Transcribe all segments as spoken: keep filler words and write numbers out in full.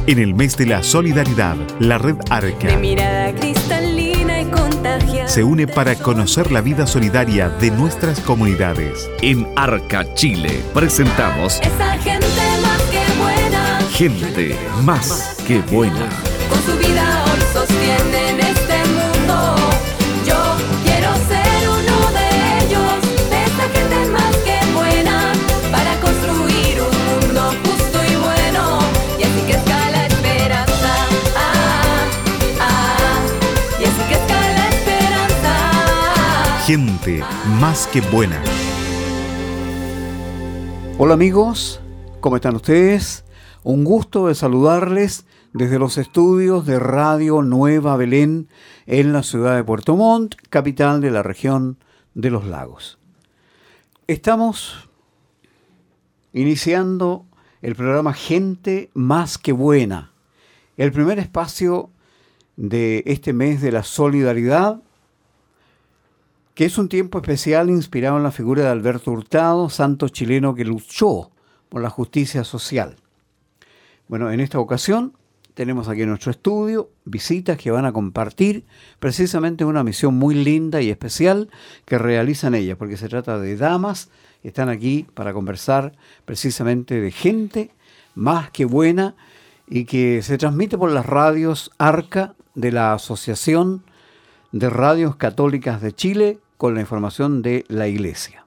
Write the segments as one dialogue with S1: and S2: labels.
S1: En el mes de la solidaridad, la Red Arca
S2: de mirada cristalina y contagiante
S1: se une para conocer la vida solidaria de nuestras comunidades. En Arca, Chile, presentamos
S2: esa gente más que buena,
S1: Gente Más que Buena.
S2: con su vida hoy sostienen este mundo. Yo quiero ser uno de ellos, de esa gente más que buena, para construir un mundo justo y bueno, y así crezca la esperanza. Ah, ah, y así crezca la esperanza.
S1: Gente Más que Buena.
S3: Hola amigos, ¿cómo están ustedes? Un gusto de saludarles desde los estudios de Radio Nueva Belén en la ciudad de Puerto Montt, capital de la región de los lagos. Estamos iniciando el programa Gente Más que Buena, el primer espacio de este mes de la solidaridad, que es un tiempo especial inspirado en la figura de Alberto Hurtado, santo chileno que luchó por la justicia social. Bueno, en esta ocasión tenemos aquí en nuestro estudio visitas que van a compartir precisamente una misión muy linda y especial que realizan ellas, porque se trata de damas que están aquí para conversar precisamente de gente más que buena y que se transmite por las radios Arca de la Asociación de Radios Católicas de Chile con la información de la Iglesia.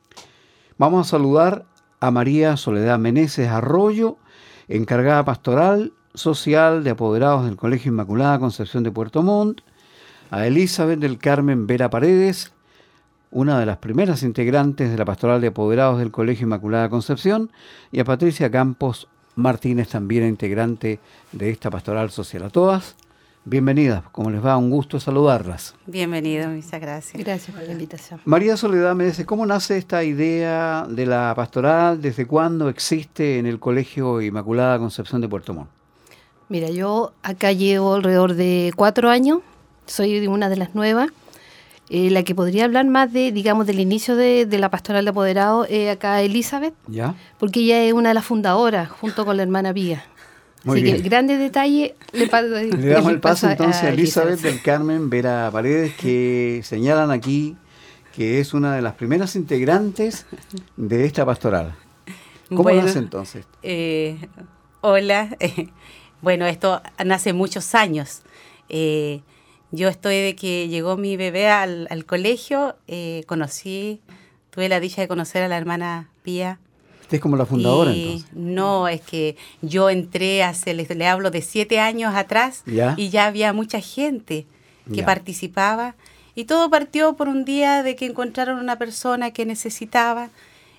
S3: Vamos a saludar a María Soledad Meneses Arroyo, encargada pastoral social de apoderados del Colegio Inmaculada Concepción de Puerto Montt, a Elizabeth del Carmen Vera Paredes, una de las primeras integrantes de la pastoral de apoderados del Colegio Inmaculada Concepción, y a Patricia Campos Martínez, también integrante de esta pastoral social. A todas, bienvenidas, ¿cómo les va? Un gusto saludarlas.
S4: Bienvenido, muchas gracias.
S5: Gracias por la invitación.
S3: María Soledad me dice, ¿cómo nace esta idea de la pastoral? ¿Desde cuándo existe en el Colegio Inmaculada Concepción de Puerto Montt?
S5: Mira, yo acá llevo alrededor de cuatro años, soy una de las nuevas. Eh, la que podría hablar más de, digamos, del inicio de, de la pastoral de apoderados es acá Elizabeth,
S3: ¿Ya?
S5: porque ella es una de las fundadoras, junto con la hermana Pía.
S3: Muy
S5: Así
S3: bien.
S5: que grandes detalles le, pa-
S3: Le damos el paso
S5: a-
S3: entonces a Elizabeth
S5: Elizabeth.
S3: del Carmen Vera Paredes, que señalan aquí que es una de las primeras integrantes de esta pastoral. ¿Cómo
S4: Bueno,
S3: nace entonces?
S4: Eh, hola, bueno, esto nace muchos años. Eh, yo estoy de que llegó mi bebé al, al colegio, eh, conocí, tuve la dicha de conocer a la hermana Pía.
S3: Usted es como la fundadora
S4: Y
S3: entonces.
S4: no, es que yo entré hace, le, le hablo de siete años atrás,
S3: ¿Ya?
S4: y ya había mucha gente que
S3: Ya.
S4: participaba, y todo partió por un día de que encontraron una persona que necesitaba,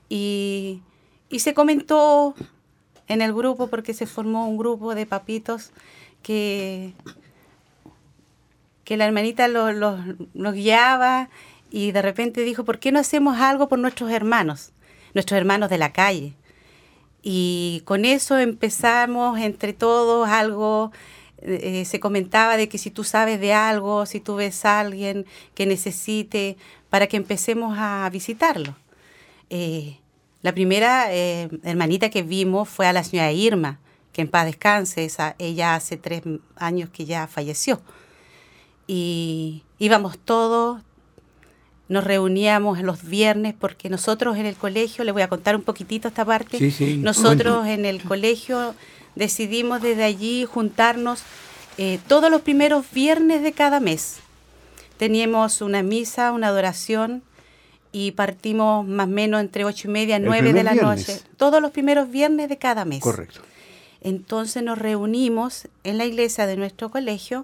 S4: y, y se comentó en el grupo, porque se formó un grupo de papitos que, que la hermanita los lo, los guiaba, y de repente dijo, ¿por qué no hacemos algo por nuestros hermanos? Nuestros hermanos de la calle. Y con eso empezamos entre todos algo, eh, se comentaba de que si tú sabes de algo, si tú ves a alguien que necesite, para que empecemos a visitarlo. Eh, la primera eh, hermanita que vimos fue a la señora Irma, que en paz descanse, esa, ella hace tres años que ya falleció. Y íbamos todos, nos reuníamos los viernes, porque nosotros en el colegio, les voy a contar un poquitito esta parte,
S3: Sí, sí,
S4: nosotros
S3: cuente.
S4: en el colegio decidimos desde allí juntarnos eh, todos los primeros viernes de cada mes. Teníamos una misa, una adoración, y partimos más o menos entre ocho y media,
S3: El
S4: nueve de
S3: primer
S4: la
S3: viernes.
S4: noche, todos los primeros viernes de cada mes.
S3: Correcto.
S4: Entonces nos reunimos en la iglesia de nuestro colegio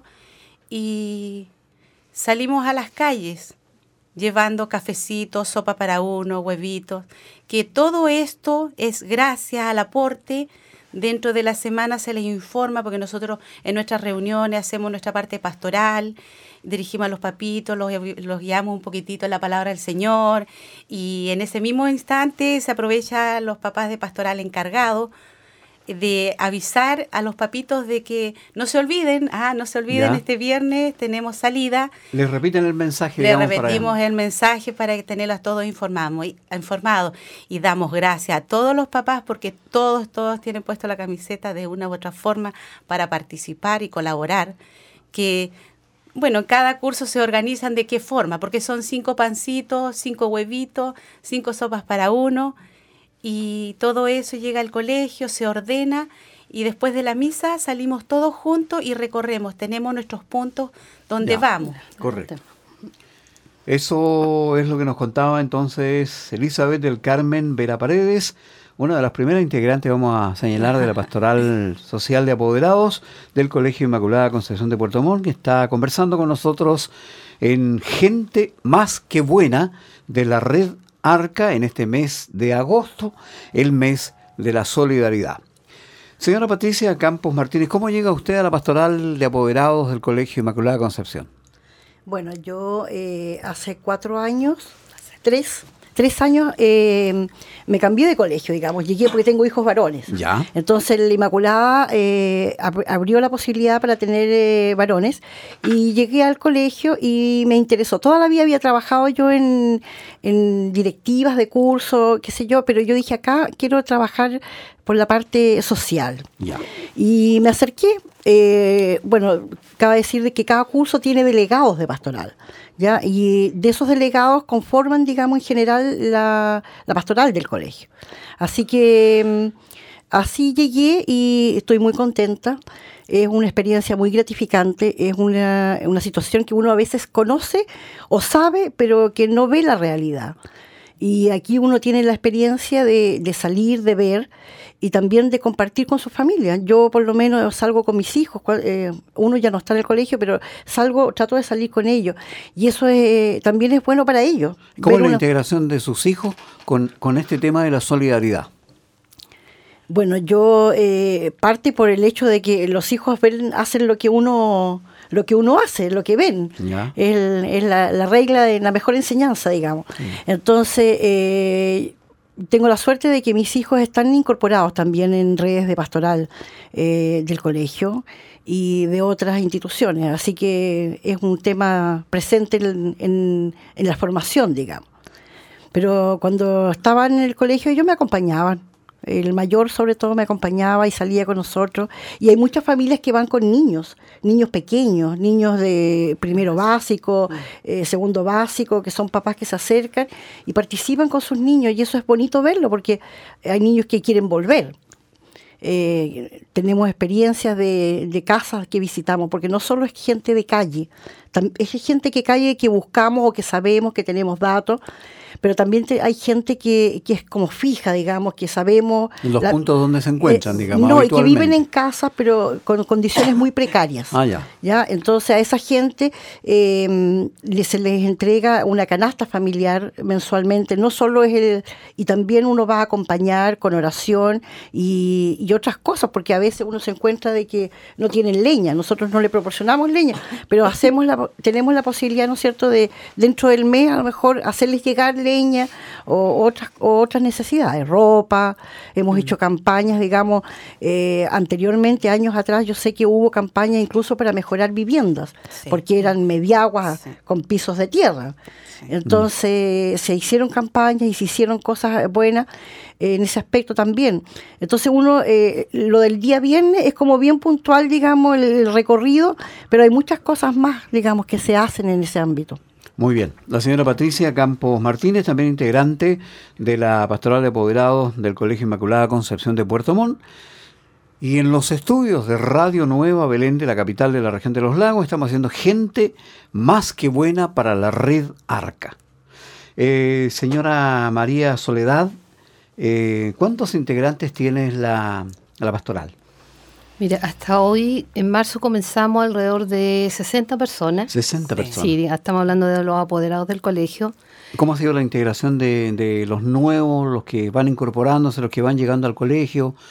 S4: y salimos a las calles llevando cafecitos, sopa para uno, huevitos, que todo esto es gracias al aporte. Dentro de la semana se les informa, porque nosotros en nuestras reuniones hacemos nuestra parte pastoral, dirigimos a los papitos, los, los guiamos un poquitito en la palabra del Señor, y en ese mismo instante se aprovecha los papás de pastoral encargados de avisar a los papitos de que no se olviden, ah, no se olviden,
S3: Ya.
S4: este viernes tenemos salida.
S3: Les repiten el mensaje.
S4: Le
S3: digamos, para-
S4: repetimos el mensaje para que tenerlos todos informados y, informados. Y damos gracias a todos los papás porque todos, todos tienen puesto la camiseta de una u otra forma para participar y colaborar. Que, bueno, en cada curso se organizan de qué forma, porque son cinco pancitos, cinco huevitos, cinco sopas para uno. Y todo eso llega al colegio, se ordena y después de la misa salimos todos juntos y recorremos. Tenemos nuestros puntos donde
S3: Ya.
S4: vamos.
S3: Correcto. Eso es lo que nos contaba entonces Elizabeth del Carmen Vera Paredes, una de las primeras integrantes, vamos a señalar, de la Pastoral Social de Apoderados del Colegio Inmaculada Concepción de Puerto Montt, que está conversando con nosotros en Gente Más que Buena de la Red Arca en este mes de agosto, el mes de la solidaridad. Señora Patricia Campos Martínez, ¿cómo llega usted a la Pastoral de Apoderados del Colegio Inmaculada Concepción?
S6: Bueno, yo eh, hace cuatro años, tres, tres años eh, me cambié de colegio, digamos. Llegué porque tengo hijos varones.
S3: Ya.
S6: Entonces la Inmaculada eh, ab- abrió la posibilidad para tener eh, varones y llegué al colegio y me interesó. Toda la vida había trabajado yo en, en directivas de curso, qué sé yo, pero yo dije acá quiero trabajar por la parte social.
S3: Ya.
S6: Y me acerqué, eh, bueno, cabe decir de que cada curso tiene delegados de pastoral, ¿ya? Y de esos delegados conforman, digamos, en general la, la pastoral del colegio. Así que mm, así llegué y estoy muy contenta. Es una experiencia muy gratificante, es una, una situación que uno a veces conoce o sabe, pero que no ve la realidad. Y aquí uno tiene la experiencia de, de salir, de ver y también de compartir con su familia. Yo por lo menos salgo con mis hijos, cua- eh, uno ya no está en el colegio, pero salgo, trato de salir con ellos. Y eso es, también es bueno para ellos.
S3: ¿Cómo es
S6: Ver
S3: la
S6: una-
S3: integración de sus hijos con, con este tema de la solidaridad?
S6: Bueno, yo eh, parte por el hecho de que los hijos ven, hacen lo que uno lo que uno hace, lo que ven.
S3: Ya.
S6: Es, el- es la, la regla de la mejor enseñanza, digamos. Entonces, eh, tengo la suerte de que mis hijos están incorporados también en redes de pastoral eh, del colegio y de otras instituciones. Así que es un tema presente en, en, en la formación, digamos. Pero cuando estaban en el colegio ellos me acompañaban. El mayor sobre todo me acompañaba y salía con nosotros. Y hay muchas familias que van con niños, niños pequeños, niños de primero básico, eh, segundo básico, que son papás que se acercan y participan con sus niños. Y eso es bonito verlo porque hay niños que quieren volver. Eh, tenemos experiencias de, de casas que visitamos, porque no solo es gente de calle, tam- es gente que calle que buscamos o que sabemos, que tenemos datos, pero también te- hay gente que, que es como fija, digamos, que sabemos...
S3: En los
S6: la-
S3: puntos donde se encuentran,
S6: eh,
S3: digamos.
S6: No, y que viven
S3: habitualmente.
S6: en casas, pero con condiciones muy precarias.
S3: Ah, ya.
S6: ¿Ya? Entonces a esa gente eh, le- se les entrega una canasta familiar mensualmente, no solo es el, y también uno va a acompañar con oración y, y otras cosas, porque a veces uno se encuentra de que no tienen leña, nosotros no le proporcionamos leña, pero hacemos la, tenemos la posibilidad, ¿no es cierto?, de dentro del mes a lo mejor hacerles llegar leña o otras, o otras necesidades, ropa, hemos hecho campañas, digamos, eh, anteriormente, años atrás, yo sé que hubo campañas incluso para mejorar viviendas,
S4: Sí.
S6: porque eran mediaguas
S4: Sí.
S6: con pisos de tierra. Entonces se hicieron campañas y se hicieron cosas buenas eh, en ese aspecto también. Entonces uno, eh, lo del día viernes es como bien puntual, digamos, el, el recorrido, pero hay muchas cosas más, digamos, que se hacen en ese ámbito.
S3: Muy bien. La señora Patricia Campos Martínez, también integrante de la Pastoral de Apoderados del Colegio Inmaculada Concepción de Puerto Montt. Y en los estudios de Radio Nueva Belén, de la capital de la región de los lagos, estamos haciendo Gente Más que Buena para la Red Arca. Eh, señora María Soledad, eh, ¿cuántos integrantes tiene la, la pastoral?
S5: Mira, hasta hoy, en marzo, comenzamos alrededor de sesenta personas.
S3: sesenta personas.
S5: Sí, estamos hablando de los apoderados del colegio.
S3: ¿Cómo ha sido la integración de, de los nuevos, los que van incorporándose, los que van llegando al colegio?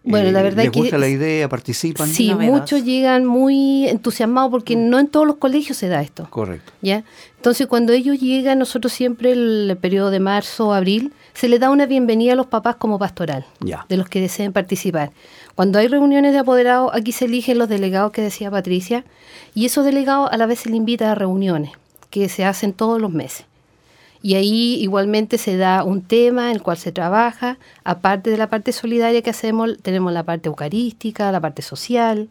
S5: Bueno,
S3: eh,
S5: la verdad
S3: les
S5: que
S3: gusta la idea, participan.
S5: sí,
S4: Novedoso.
S5: muchos llegan muy entusiasmados porque no en todos los colegios se da esto.
S3: Correcto.
S5: ¿Ya? Entonces, cuando ellos llegan, nosotros siempre el, el periodo de marzo o abril, se les da una bienvenida a los papás como pastoral,
S3: Ya.
S5: de los que deseen participar. Cuando hay reuniones de apoderados, aquí se eligen los delegados que decía Patricia, y esos delegados a la vez se les invita a reuniones, que se hacen todos los meses. Y ahí igualmente se da un tema en el cual se trabaja, aparte de la parte solidaria que hacemos, tenemos la parte eucarística, la parte social,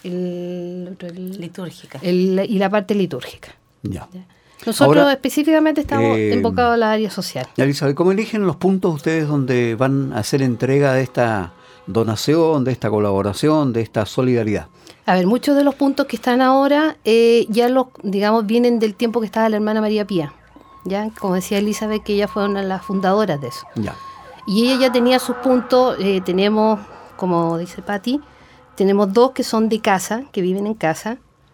S5: el, el-
S4: Litúrgica.
S5: el- y la parte litúrgica.
S3: Ya.
S5: Nosotros
S3: Ahora,
S5: específicamente estamos
S3: eh,
S5: enfocados en la área social.
S3: Elizabeth, ¿cómo eligen los puntos ustedes donde van a hacer entrega de esta donación, de esta colaboración, de esta solidaridad?
S5: A ver, muchos de los puntos que están ahora eh, ya los, digamos, vienen del tiempo que estaba la hermana María Pía. Ya, como decía Elizabeth, que ella fue una de las fundadoras de eso.
S3: Ya.
S5: Y ella ya tenía sus puntos, eh, tenemos, como dice Patti, tenemos dos que son de casa, que viven en casa,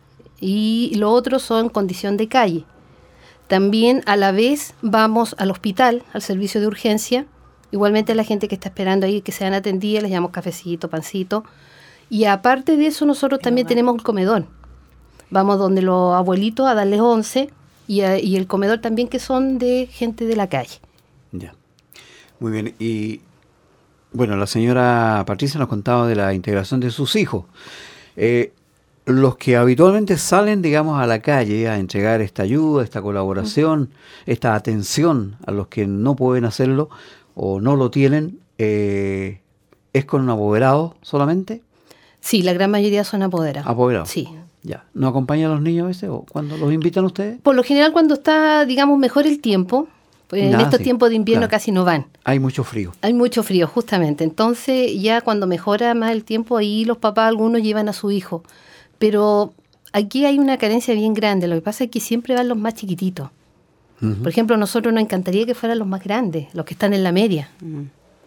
S5: y los otros son condición de calle. También a la vez vamos al hospital, al servicio de urgencia, igualmente a la gente que está esperando ahí que sean atendidas, les llamamos cafecito, pancito. Y aparte de eso, nosotros también tenemos un comedor. Vamos donde los abuelitos a darles once y, a- y el comedor también que son de gente de la calle.
S3: Ya. Muy bien. Y bueno, la señora Patricia nos contaba de la integración de sus hijos. Eh, los que habitualmente salen, digamos, a la calle a entregar esta ayuda, esta colaboración, esta atención a los que no pueden hacerlo o no lo tienen, eh, ¿es con un apoderado solamente?
S5: Sí, la gran mayoría son apoderados.
S3: Apoderados.
S5: Sí.
S3: Ya. ¿No acompañan a los niños a veces o cuando los invitan ustedes?
S5: Por lo general, cuando está, digamos, mejor el tiempo, pues en
S3: Ah,
S5: estos
S3: sí,
S5: tiempos de invierno
S3: claro.
S5: casi no van.
S3: Hay mucho frío.
S5: Hay mucho frío, justamente. Entonces, ya cuando mejora más el tiempo, ahí los papás, algunos llevan a su hijo. Pero aquí hay una carencia bien grande. Lo que pasa es que siempre van los más chiquititos.
S3: Ujú.
S5: Por ejemplo, a nosotros nos encantaría que fueran los más grandes, los que están en la media.
S4: Mm.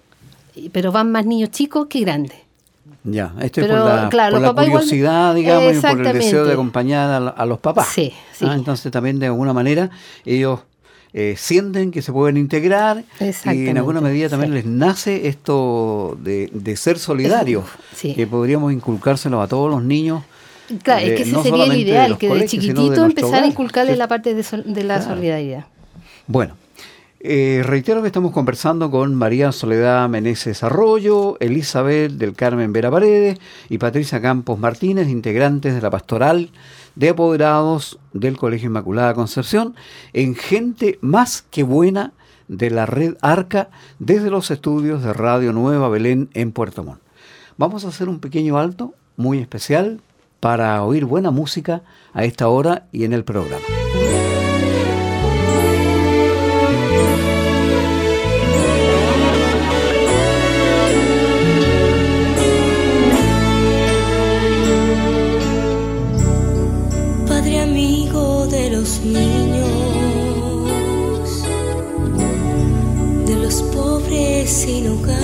S5: Y- Pero van más niños chicos que grandes.
S3: Ya, esto es
S5: Pero,
S3: por la,
S5: claro,
S3: por
S5: los
S3: la
S5: papás igual-
S3: curiosidad, digamos, y por el
S5: Exactamente.
S3: deseo de acompañar a, la- a los papás.
S5: Sí, sí.
S3: Ah, entonces también de alguna manera ellos eh, sienten que se pueden integrar y en
S5: Exactamente,
S3: alguna medida también
S5: sí.
S3: les nace esto de, de ser solidarios,
S5: Sí.
S3: que podríamos inculcárselo a todos los niños.
S5: Claro,
S3: eh,
S5: es que ese
S3: no
S5: sería el
S3: solamente de
S5: ideal,
S3: los
S5: que de
S3: colegios, sino de
S5: chiquitito
S3: nuestro
S5: empezar a
S3: hogar,
S5: inculcarle
S3: ¿cierto?
S5: la parte de, sol- de la
S3: Claro.
S5: solidaridad.
S3: Bueno, eh, reitero que estamos conversando con María Soledad Meneses Arroyo, Elizabeth del Carmen Vera Paredes y Patricia Campos Martínez, integrantes de la pastoral de apoderados del Colegio Inmaculada Concepción, en Gente Más que Buena de la Red Arca, desde los estudios de Radio Nueva Belén en Puerto Montt. Vamos a hacer un pequeño alto muy especial para oír buena música a esta hora y en el programa.
S2: Padre amigo de los niños, de los pobres sin hogar,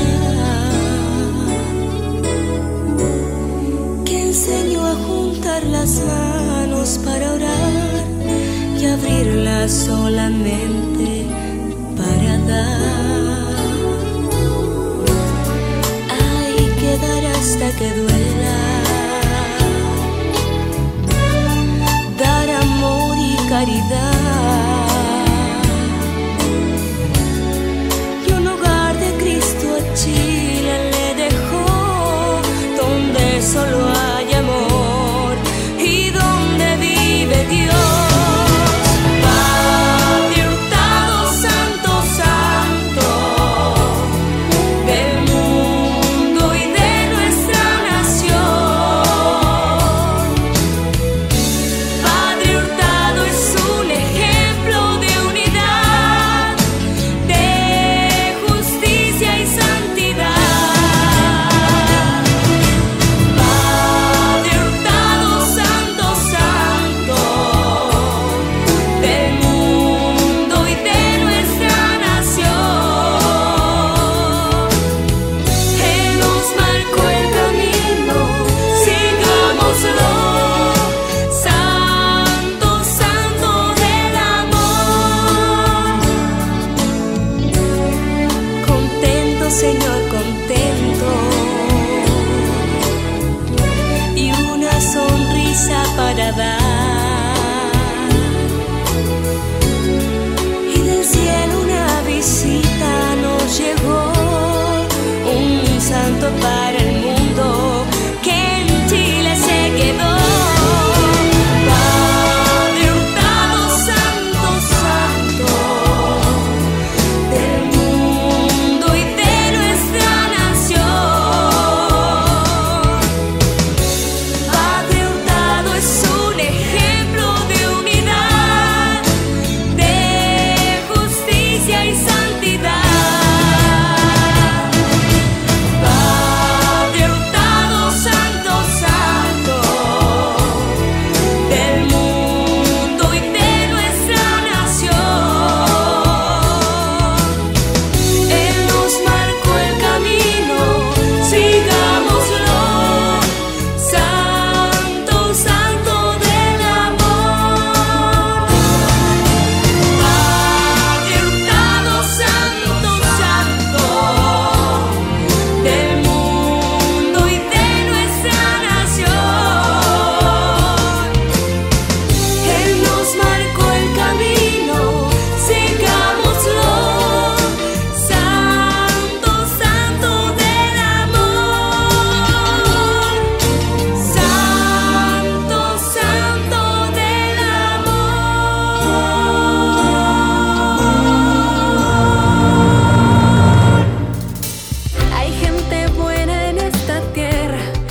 S2: que enseñó a juntar las manos para orar y abrirlas solamente para dar. Hay que dar hasta que duela, dar amor y caridad. Y un hogar de Cristo a Chile le dejó, donde solo hay amor y donde vive Dios. Padre Hurtado, Santo, Santo del mundo y de nuestra nación.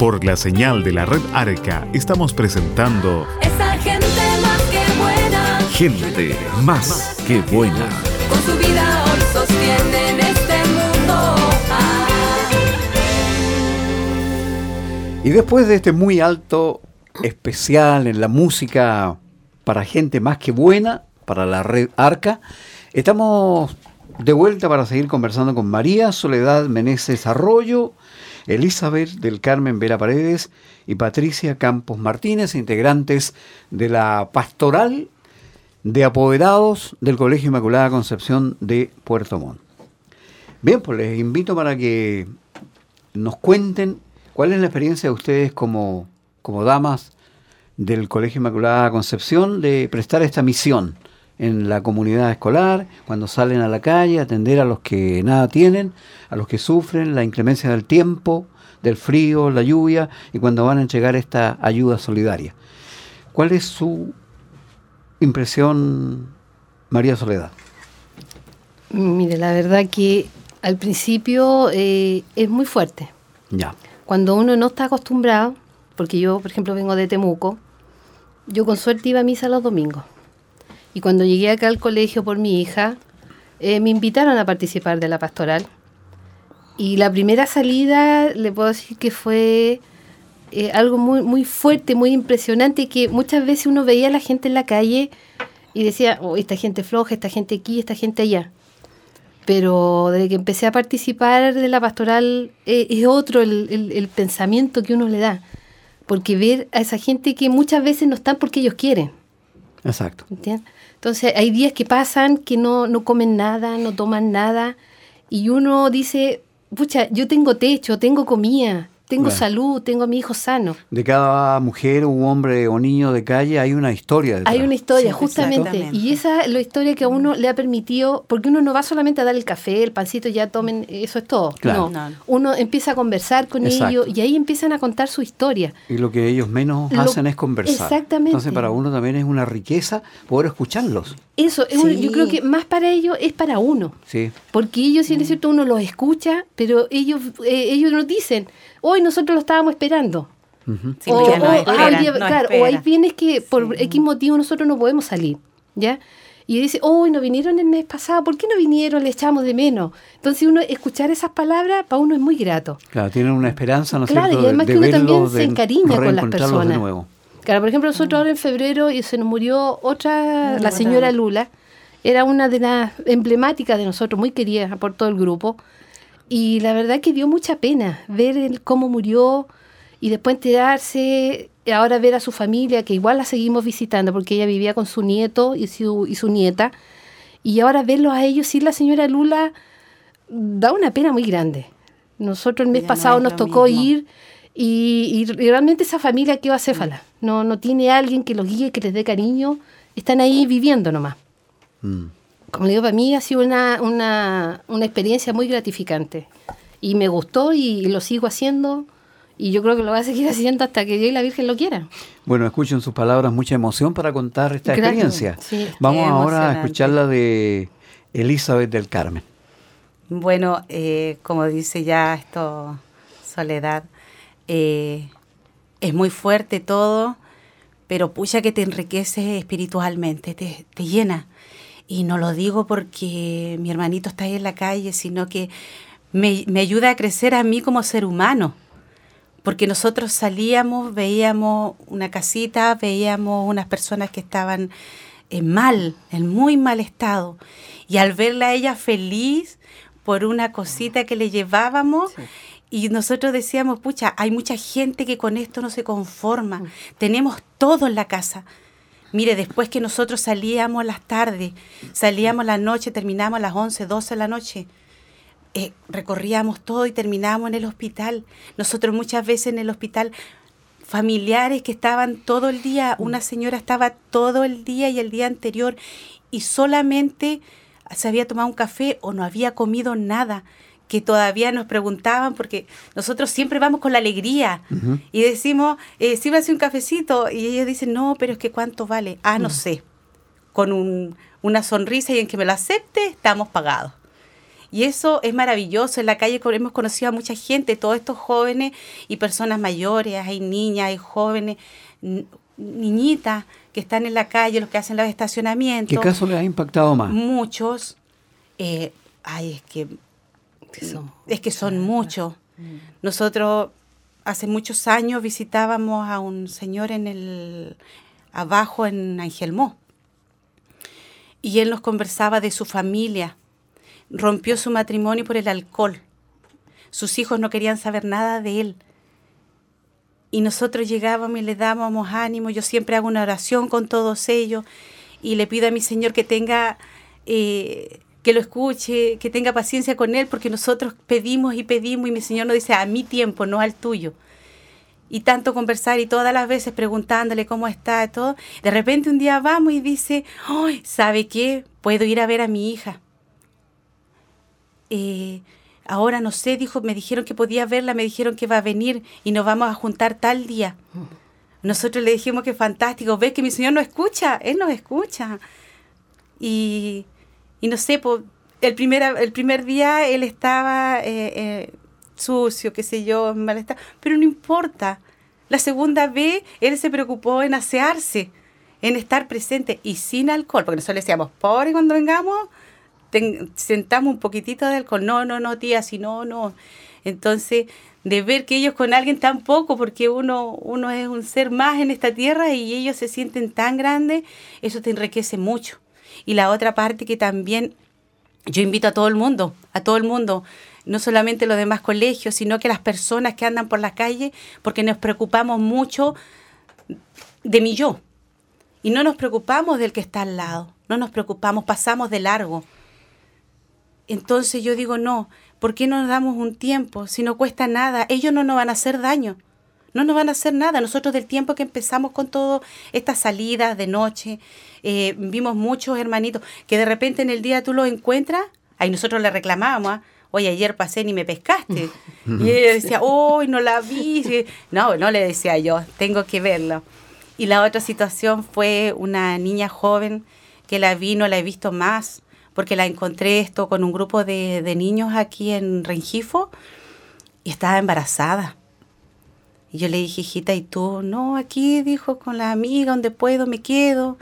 S1: Por la señal de la red Arca estamos presentando
S2: Esa gente más que buena,
S1: Gente Más que Buena.
S2: con su vida hoy sostienen este mundo. Ah.
S3: Y después de este muy alto especial en la música para gente más que buena, para la red Arca, estamos de vuelta para seguir conversando con María Soledad Meneses Arroyo, Elizabeth del Carmen Vera Paredes y Patricia Campos Martínez, integrantes de la Pastoral de Apoderados del Colegio Inmaculada Concepción de Puerto Montt. Bien, pues les invito para que nos cuenten cuál es la experiencia de ustedes como, como damas del Colegio Inmaculada Concepción de prestar esta misión en la comunidad escolar, cuando salen a la calle, atender a los que nada tienen, a los que sufren la inclemencia del tiempo, del frío, la lluvia, y cuando van a entregar esta ayuda solidaria. ¿Cuál es su impresión, María Soledad?
S5: Mire, la verdad que al principio eh, es muy fuerte.
S3: Ya.
S5: Cuando uno no está acostumbrado, porque yo, por ejemplo, vengo de Temuco, yo con suerte iba a misa los domingos. Y cuando llegué acá al colegio por mi hija, eh, me invitaron a participar de la pastoral. Y la primera salida, le puedo decir que fue eh, algo muy, muy fuerte, muy impresionante, que muchas veces uno veía a la gente en la calle y decía, oh, esta gente floja, esta gente aquí, esta gente allá. Pero desde que empecé a participar de la pastoral, eh, es otro el, el, el pensamiento que uno le da. Porque ver a esa gente que muchas veces no están porque ellos quieren.
S3: Exacto.
S5: ¿Entiendes? Entonces hay días que pasan que no, no comen nada, no toman nada, y uno dice, pucha, yo tengo techo, tengo comida, tengo
S3: Bueno.
S5: salud, tengo a mi hijo sano.
S3: De cada mujer, un hombre o niño de calle hay una historia detrás.
S5: Hay una historia,
S4: Sí,
S5: justamente.
S4: exactamente.
S5: Y esa es la historia que a uno le ha permitido, porque uno no va solamente a dar el café, el pancito, ya tomen, eso es todo.
S3: Claro.
S5: No,
S4: No.
S5: uno empieza a conversar con
S3: Exacto.
S5: ellos y ahí empiezan a contar su historia.
S3: Y lo que ellos menos
S5: Lo-
S3: hacen es conversar.
S5: Exactamente.
S3: Entonces para uno también es una riqueza poder escucharlos.
S5: Eso, es un-
S4: Sí.
S5: yo creo que más para ellos es para uno.
S3: Sí.
S5: Porque ellos, si es cierto, uno los escucha, pero ellos eh, ellos nos dicen, hoy nosotros lo estábamos esperando.
S3: Ujú.
S4: Sí,
S5: o,
S4: ya no
S5: o-
S4: espera,
S5: ah, hoy día-
S4: no
S5: claro,
S4: espera.
S5: o hay bienes que por
S4: Sí.
S5: X motivo nosotros no podemos salir, ¿ya? Y dice, hoy no vinieron el mes pasado, ¿por qué no vinieron? Le echamos de menos. Entonces uno escuchar esas palabras para uno es muy grato.
S3: Claro, tienen una esperanza, ¿no es
S5: Claro,
S3: cierto?
S5: y además
S3: de,
S5: que
S3: de
S5: uno también
S3: verlos,
S5: se
S3: de
S5: encariña con las
S3: reencontrarlos de
S5: personas.
S3: nuevo.
S5: Claro, por ejemplo, nosotros ahora en febrero y se nos murió otra,
S4: Mm,
S5: la
S4: verdad.
S5: señora Lula, era una de las emblemáticas de nosotros, muy querida por todo el grupo, y la verdad que dio mucha pena ver el cómo murió y después enterarse, ahora ver a su familia, que igual la seguimos visitando porque ella vivía con su nieto y su, y su nieta, y ahora verlos a ellos sin la señora Lula da una pena muy grande. Nosotros el mes
S4: Ya no
S5: pasado
S4: es
S5: nos
S4: lo
S5: tocó
S4: mismo.
S5: ir y, y realmente esa familia quedó acéfala. No, no tiene alguien que los guíe, que les dé cariño. Están ahí viviendo nomás.
S3: Mm.
S5: Como le digo, para mí ha sido una, una, una experiencia muy gratificante. Y me gustó y, lo sigo haciendo. Y yo creo que lo voy a seguir haciendo hasta que Dios y la Virgen lo quieran.
S3: Bueno, escucho en sus palabras mucha emoción para contar esta
S5: Gracias.
S3: experiencia.
S5: Sí.
S3: Vamos
S4: Qué
S3: ahora a
S4: emocionante.
S3: escucharla de Elizabeth del Carmen.
S4: Bueno, eh, como dice ya esto Soledad, eh, es muy fuerte todo, pero pucha que te enriquece espiritualmente, te, te llena. Y no lo digo porque mi hermanito está ahí en la calle, sino que me, me ayuda a crecer a mí como ser humano. Porque nosotros salíamos, veíamos una casita, veíamos unas personas que estaban en mal, en muy mal estado. Y al verla a ella feliz por una cosita que le llevábamos,
S5: Sí.
S4: y nosotros decíamos, pucha, hay mucha gente que con esto no se conforma. Tenemos todo en la casa. Mire, después que nosotros salíamos a las tardes, salíamos la noche, terminábamos a las once, doce de la noche, eh, recorríamos todo y terminábamos en el hospital. Nosotros muchas veces en el hospital, familiares que estaban todo el día, una señora estaba todo el día y el día anterior y solamente se había tomado un café o no había comido nada, que todavía nos preguntaban, porque nosotros siempre vamos con la alegría
S3: Ujú.
S4: y decimos, eh, sírvase un cafecito, y ellos dicen, no, pero es que ¿cuánto vale? Ah, no sé, con un, una sonrisa y en que me lo acepte, estamos pagados. Y eso es maravilloso. En la calle hemos conocido a mucha gente, todos estos jóvenes y personas mayores, hay niñas, hay jóvenes, n- niñitas que están en la calle, los que hacen los estacionamientos.
S3: ¿Qué caso les ha impactado más?
S4: Muchos. Eh, ay, es que, es que son muchos. Nosotros hace muchos años visitábamos a un señor en el abajo en Angelmó. Y él nos conversaba de su familia. Rompió su matrimonio por el alcohol. Sus hijos no querían saber nada de él. Y nosotros llegábamos y le dábamos ánimo. Yo siempre hago una oración con todos ellos. Y le pido a mi Señor que tenga, eh, que lo escuche, que tenga paciencia con él, porque nosotros pedimos y pedimos y mi Señor nos dice, a mi tiempo, no al tuyo. Y tanto conversar y todas las veces preguntándole cómo está y todo. De repente un día vamos y dice, ¡ay! ¿Sabe qué? Puedo ir a ver a mi hija. Eh, ahora no sé, dijo, me dijeron que podía verla, me dijeron que va a venir y nos vamos a juntar tal día. Nosotros le dijimos que fantástico, ves que mi Señor nos escucha, Él nos escucha. Y, y no sé, po, el, primer, el primer día Él estaba eh, eh, sucio, qué sé yo, mal estado, pero no importa. La segunda vez Él se preocupó en asearse, en estar presente y sin alcohol, porque nosotros le decíamos, pobre cuando vengamos, Ten, sentamos un poquitito de alcohol. No, no, no, tía, si no, no. Entonces, de ver que ellos con alguien tan poco, porque uno, uno es un ser más en esta tierra y ellos se sienten tan grandes, eso te enriquece mucho. Y la otra parte que también yo invito a todo el mundo, a todo el mundo, no solamente los demás colegios, sino que las personas que andan por la calle, porque nos preocupamos mucho de mi yo. Y no nos preocupamos del que está al lado, no nos preocupamos, pasamos de largo. Entonces yo digo, no, ¿por qué no nos damos un tiempo? Si no cuesta nada, ellos no nos van a hacer daño, no nos van a hacer nada. Nosotros del tiempo que empezamos con todas estas salidas de noche, eh, vimos muchos hermanitos que de repente en el día tú los encuentras, ahí nosotros le reclamábamos, ¿eh? Oye, ayer pasé ni me pescaste. Y ella decía, oh, no la vi. No, no le decía yo, tengo que verlo. Y la otra situación fue una niña joven que la vi, no la he visto más, porque la encontré esto con un grupo de, de niños aquí en Rengifo y estaba embarazada. Y yo le dije, hijita, ¿y tú? No, aquí, dijo, con la amiga, donde puedo me quedo.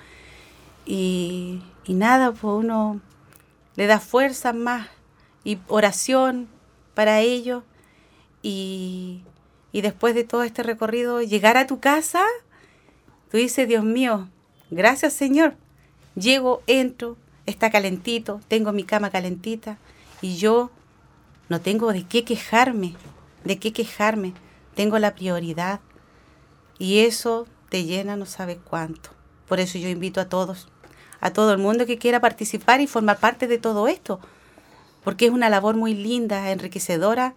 S4: Y, y nada, pues uno le da fuerza más y oración para ellos. Y, y después de todo este recorrido, llegar a tu casa, tú dices, Dios mío, gracias Señor. Llego, entro, está calentito, tengo mi cama calentita y yo no tengo de qué quejarme, de qué quejarme, tengo la prioridad y eso te llena no sabes cuánto. Por eso yo invito a todos, a todo el mundo que quiera participar y formar parte de todo esto, porque es una labor muy linda, enriquecedora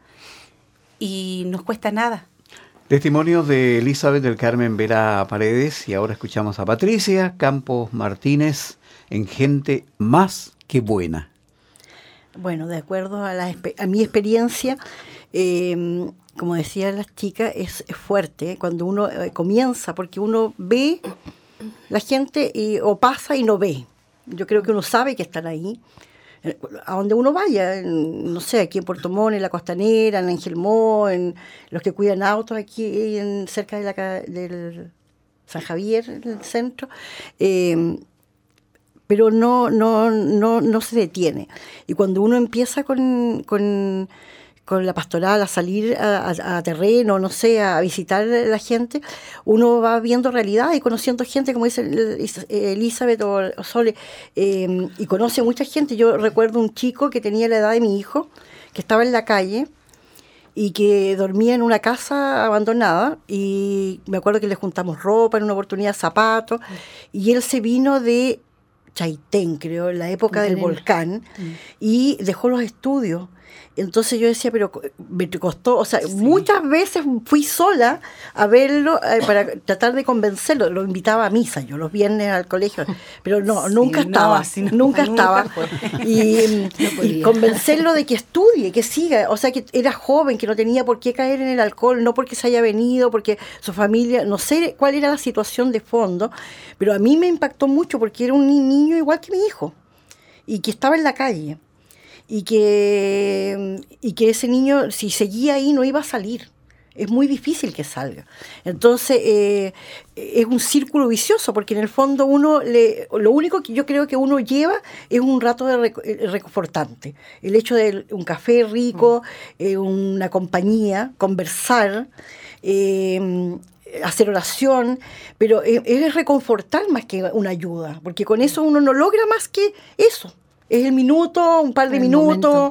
S4: y nos cuesta nada.
S3: Testimonios de Elizabeth del Carmen Vera Paredes y ahora escuchamos a Patricia Campos Martínez en Gente Más que Buena.
S6: Bueno, de acuerdo a, la, a mi experiencia, eh, como decían las chicas, es, es fuerte cuando uno eh, comienza, porque uno ve la gente y, o pasa y no ve. Yo creo que uno sabe que están ahí. A donde uno vaya, en, no sé, aquí en Puerto Montt, en la Costanera, en Angelmó, en los que cuidan autos aquí en, cerca de la, del San Javier, en el centro, eh, pero no, no, no, no se detiene. Y cuando uno empieza con, con, con la pastoral a salir a, a, a terreno, no sé, a visitar a la gente, uno va viendo realidad y conociendo gente, como dice Elizabeth o, o Sole, eh, y conoce mucha gente. Yo recuerdo un chico que tenía la edad de mi hijo, que estaba en la calle y que dormía en una casa abandonada, y me acuerdo que le juntamos ropa, en una oportunidad zapatos, y él se vino de Chaitén, creo, en la época del volcán, mm. y dejó los estudios. Entonces yo decía, pero me costó, o sea, sí. muchas veces fui sola a verlo eh, para tratar de convencerlo. Lo invitaba a misa, yo los viernes al colegio, pero no, sí, nunca estaba, no, no, nunca estaba. Nunca y, no y convencerlo de que estudie, que siga, o sea, que era joven, que no tenía por qué caer en el alcohol, no porque se haya venido, porque su familia, no sé cuál era la situación de fondo, pero a mí me impactó mucho porque era un niño igual que mi hijo y que estaba en la calle. y que, y que ese niño, si seguía ahí, no iba a salir. Es muy difícil que salga. Entonces, eh, es un círculo vicioso, porque en el fondo uno, le, lo único que yo creo que uno lleva es un rato de rec- reconfortante. El hecho de un café rico, eh, una compañía, conversar, eh, hacer oración, pero es, es reconfortar más que una ayuda, porque con eso uno no logra más que eso. Es el minuto, un par de
S5: El
S6: minutos,
S5: momento.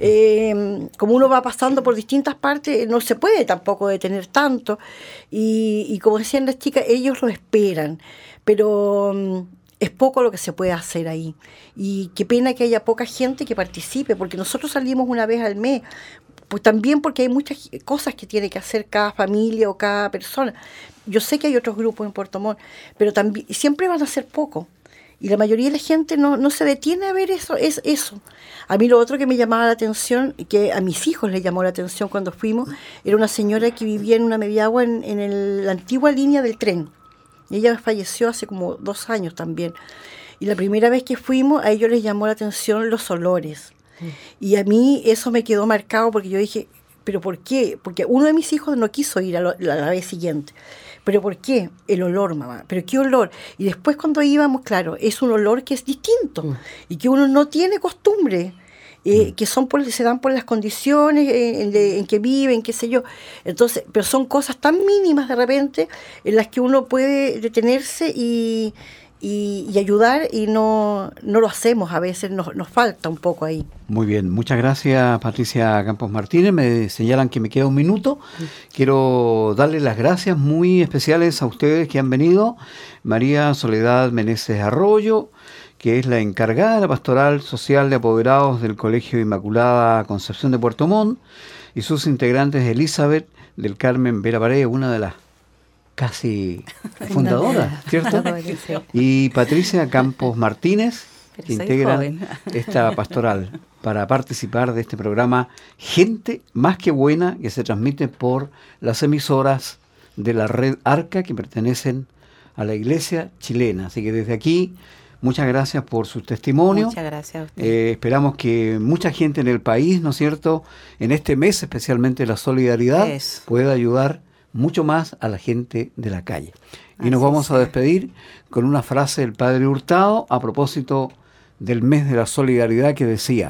S6: eh, como uno va pasando por distintas partes, no se puede tampoco detener tanto, y, y como decían las chicas, ellos lo esperan, pero um, es poco lo que se puede hacer ahí, y qué pena que haya poca gente que participe, porque nosotros salimos una vez al mes, pues también porque hay muchas cosas que tiene que hacer cada familia o cada persona. Yo sé que hay otros grupos en Puerto Montt, pero también siempre van a ser pocos. Y la mayoría de la gente no, no se detiene a ver eso, es eso. A mí lo otro que me llamaba la atención, y que a mis hijos les llamó la atención cuando fuimos, era una señora que vivía en una Mediagua en, en el, la antigua línea del tren. Ella falleció hace como dos años también. Y la primera vez que fuimos, a ellos les llamó la atención los olores. Y a mí eso me quedó marcado porque yo dije, ¿pero por qué? Porque uno de mis hijos no quiso ir a, lo, a la vez siguiente. ¿Pero por qué? El olor, mamá. ¿Pero qué olor? Y después cuando íbamos, claro, es un olor que es distinto mm. y que uno no tiene costumbre, eh, mm. que son por, se dan por las condiciones en, en, en que viven, qué sé yo. Entonces, pero son cosas tan mínimas de repente en las que uno puede detenerse y, y, y ayudar, y no, no lo hacemos a veces, nos, nos falta un poco ahí.
S3: Muy bien, muchas gracias Patricia Campos Martínez, me señalan que me queda un minuto. Quiero darle las gracias muy especiales a ustedes que han venido. María Soledad Meneses Arroyo, que es la encargada de la Pastoral Social de Apoderados del Colegio Inmaculada Concepción de Puerto Montt, y sus integrantes Elizabeth del Carmen Vera Paredes, una de las casi fundadoras, ¿cierto? Y Patricia Campos Martínez, que integra esta pastoral para participar de este programa Gente Más que Buena, que se transmite por las emisoras de la red Arca, que pertenecen a la Iglesia chilena. Así que desde aquí, muchas gracias por su testimonio.
S4: Muchas gracias a usted.
S3: Eh, esperamos que mucha gente en el país, ¿no es cierto?, en este mes, especialmente la solidaridad, Eso. pueda ayudar mucho más a la gente de la calle. Y Así nos vamos sea. a despedir con una frase del Padre Hurtado a propósito del mes de la solidaridad, que decía: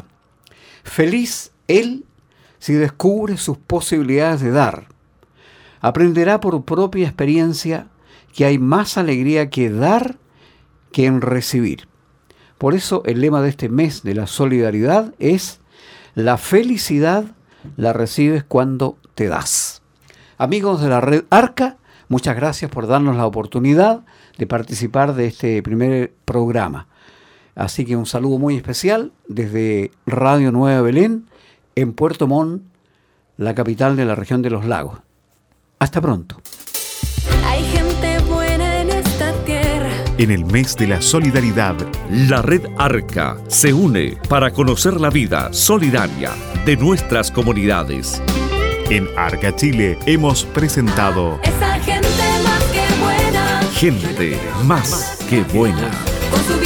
S3: feliz él si descubre sus posibilidades de dar. Aprenderá por propia experiencia que hay más alegría que dar que en recibir. Por eso el lema de este mes de la solidaridad es: la felicidad la recibes cuando te das. Amigos de la red Arca, muchas gracias por darnos la oportunidad de participar de este primer programa. Así que un saludo muy especial desde Radio Nueva Belén, en Puerto Montt, la capital de la región de los lagos. Hasta pronto.
S2: Hay gente buena en esta tierra.
S1: En el mes de la solidaridad, la red Arca se une para conocer la vida solidaria de nuestras comunidades. En Arca Chile hemos presentado
S2: Esa gente más que buena.
S1: Gente Más que Buena.
S2: Con su